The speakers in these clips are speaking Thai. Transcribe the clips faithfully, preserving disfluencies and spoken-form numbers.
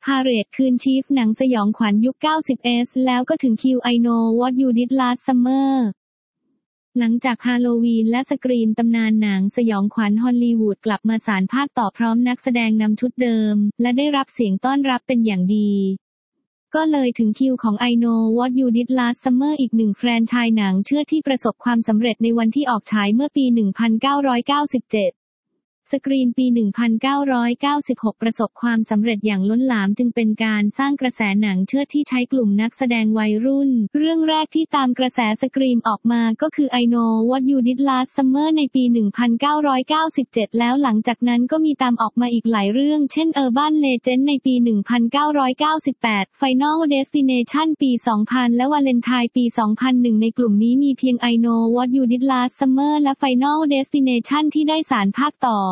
พาเหรดคืนชีฟหนังสยองขวัญยุค เก้าสิบ เอส แล้วก็ถึงคิว I Know What You Did Last Summer หลังจากฮาโลวีนและสกรีมตำนานหนังสยองขวัญฮอลลีวูดกลับมาสานภาคต่อพร้อมนักแสดงนำชุดเดิมและได้รับเสียงต้อนรับเป็นอย่างดีก็เลยถึงคิวของ I Know What You Did Last Summer อีกหนึ่งแฟรนไชส์หนังเชื่อที่ประสบความสำเร็จในวันที่ออกฉายเมื่อปี หนึ่งพันเก้าร้อยเก้าสิบเจ็ดสกรีมปี หนึ่งพันเก้าร้อยเก้าสิบหก ประสบความสำเร็จอย่างล้นหลามจึงเป็นการสร้างกระแสหนังเชื่อที่ใช้กลุ่มนักแสดงวัยรุ่นเรื่องแรกที่ตามกระแสสกรีมออกมาก็คือ I Know What You Did Last Summer ในปี หนึ่งพันเก้าร้อยเก้าสิบเจ็ด แล้วหลังจากนั้นก็มีตามออกมาอีกหลายเรื่องเช่น Urban Legend ในปี หนึ่งพันเก้าร้อยเก้าสิบแปด Final Destination ปี สองพัน และ Valentine ปี สองพันหนึ่ง ในกลุ่มนี้มีเพียง I Know What You Did Last Summer และ Final Destination ที่ได้สานภาคต่อ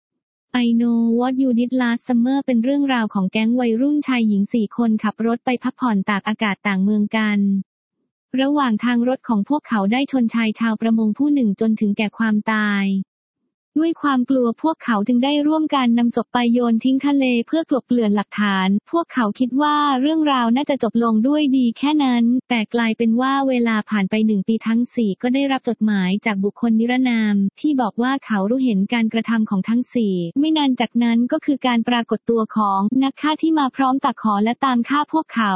I Know What You Did Last Summer เป็นเรื่องราวของแก๊งวัยรุ่นชายหญิงสี่คนขับรถไปพักผ่อนตากอากาศต่างเมืองกันระหว่างทางรถของพวกเขาได้ชนชายชาวประมงผู้หนึ่งจนถึงแก่ความตายด้วยความกลัวพวกเขาจึงได้ร่วมกันนำศพไปโยนทิ้งทะเลเพื่อกลบเกลื่อนหลักฐานพวกเขาคิดว่าเรื่องราวน่าจะจบลงด้วยดีแค่นั้นแต่กลายเป็นว่าเวลาผ่านไปหนึ่งปีทั้งสี่ก็ได้รับจดหมายจากบุคคลนิรนามที่บอกว่าเขารู้เห็นการกระทำของทั้งสี่ไม่นานจากนั้นก็คือการปรากฏตัวของนักฆ่าที่มาพร้อมตะขอและตามฆ่าพวกเขา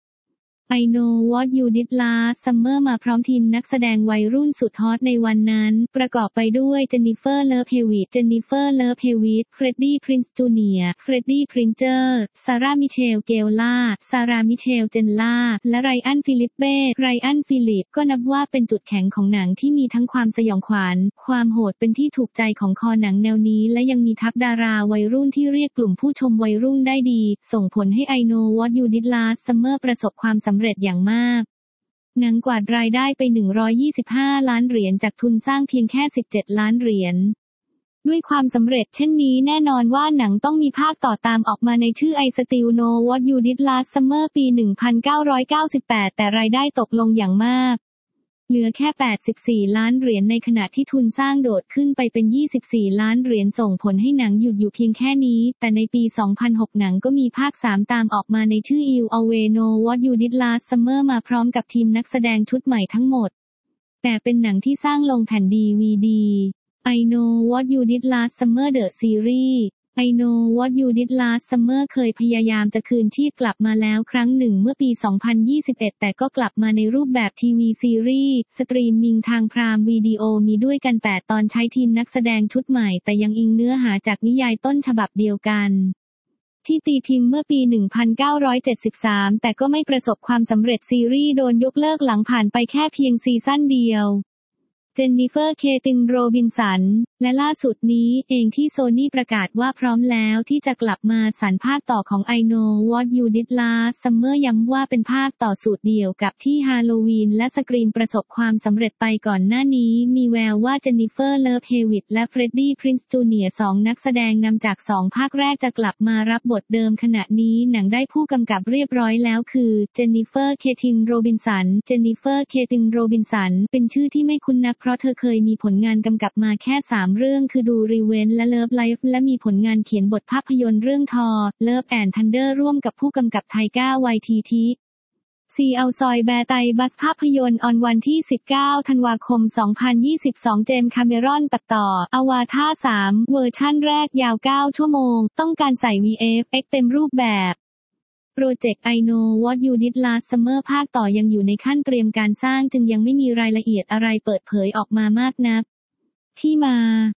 I Know What You Did Last Summer มาพร้อมทีมนักแสดงวัยรุ่นสุดฮอตในวันนั้นประกอบไปด้วยเจนนิเฟอร์เลิฟเฮวิตเจนนิเฟอร์เลิฟเฮวิตเฟรดดี้พรินซ์จูเนียร์เฟรดดี้พรินเจอร์ซาร่ามิเชลเกลล่าซาร่ามิเชลเจนล่าและไรอันฟิลิปเป้ไรอันฟิลิปก็นับว่าเป็นจุดแข็งของหนังที่มีทั้งความสยองขวัญความโหดเป็นที่ถูกใจของคอหนังแนวนี้และยังมีทัพดาราวัยรุ่นที่เรียกกลุ่มผู้ชมวัยรุ่นได้ดีส่งผลให้ I Know What You Did Last Summer ประสบความสำเร็จอย่างมากหนังกวาดรายได้ไปหนึ่งร้อยยี่สิบห้าล้านเหรียญจากทุนสร้างเพียงแค่สิบเจ็ดล้านเหรียญด้วยความสำเร็จเช่นนี้แน่นอนว่าหนังต้องมีภาคต่อตามออกมาในชื่อ I Still Know What You Did Last Summer ปี หนึ่งพันเก้าร้อยเก้าสิบแปด แต่รายได้ตกลงอย่างมากเหลือแค่แปดสิบสี่ล้านเหรียญในขณะที่ทุนสร้างโดดขึ้นไปเป็นยี่สิบสี่ล้านเหรียญส่งผลให้หนังหยุดอยู่เพียงแค่นี้แต่ในปี สองพันหก หนังก็มีภาคสามตามออกมาในชื่อ You Always Know What You Did Last Summer มาพร้อมกับทีมนักแสดงชุดใหม่ทั้งหมดแต่เป็นหนังที่สร้างลงแผ่น ดี วี ดี I Know What You Did Last Summer The Series I Know What You Did Last Summer เคยพยายามจะคืนชีพกลับมาแล้วครั้งหนึ่งเมื่อปี สองพันยี่สิบเอ็ด แต่ก็กลับมาในรูปแบบทีวีซีรีส์สตรีมมิ่งทางพรามวิดีโอมีด้วยกันแปดตอนใช้ทีมนักแสดงชุดใหม่แต่ยังอิงเนื้อหาจากนิยายต้นฉบับเดียวกันที่ตีพิมพ์เมื่อปี หนึ่งพันเก้าร้อยเจ็ดสิบสาม แต่ก็ไม่ประสบความสำเร็จซีรีส์โดนยกเลิกหลังผ่านไปแค่เพียงซีซั่นเดียวเจนนิเฟอร์ เคติน โรบินสันและล่าสุดนี้เองที่โซนี่ประกาศว่าพร้อมแล้วที่จะกลับมาสานภาคต่อของ I Know What You Did Last Summer ย้ำว่าเป็นภาคต่อสูตรเดียวกับที่ฮาโลวีนและสกรีนประสบความสำเร็จไปก่อนหน้านี้มีแววว่าเจนนิเฟอร์ เลิฟเฮวิตและเฟรดดี้พรินซ์จูเนียร์สองนักแสดงนำจากสองภาคแรกจะกลับมารับบทเดิมขณะนี้หนังได้ผู้กำกับเรียบร้อยแล้วคือเจนนิเฟอร์ เคติน โรบินสันเจนนิเฟอร์ เคติน โรบินสันเป็นชื่อที่ไม่คุ้นนักเพราะเธอเคยมีผลงานกำกับมาแค่สามเรื่องคือดูรีเวนและเลิฟไลฟ์และมีผลงานเขียนบทภาพยนตร์เรื่องทอเลิฟแอนด์ทันเดอร์ร่วมกับผู้กำกับไทก้าไวทีทิซีเอาซอยแบร์ไตบัสภาพยนตร์ออนวันที่สิบเก้าธันวาคมสองพันยี่สิบสองเจมส์คาเมรอนตัดต่ออวาธาสามเวอร์ชั่นแรกยาวเก้าชั่วโมงต้องการใส่ วี เอฟ เอ็กซ์ เต็มรูปแบบโปรเจกต์ I Know What You Did Last Summer ภาคต่อยังอยู่ในขั้นเตรียมการสร้างจึงยังไม่มีรายละเอียดอะไรเปิดเผยออกมามากนักที่มา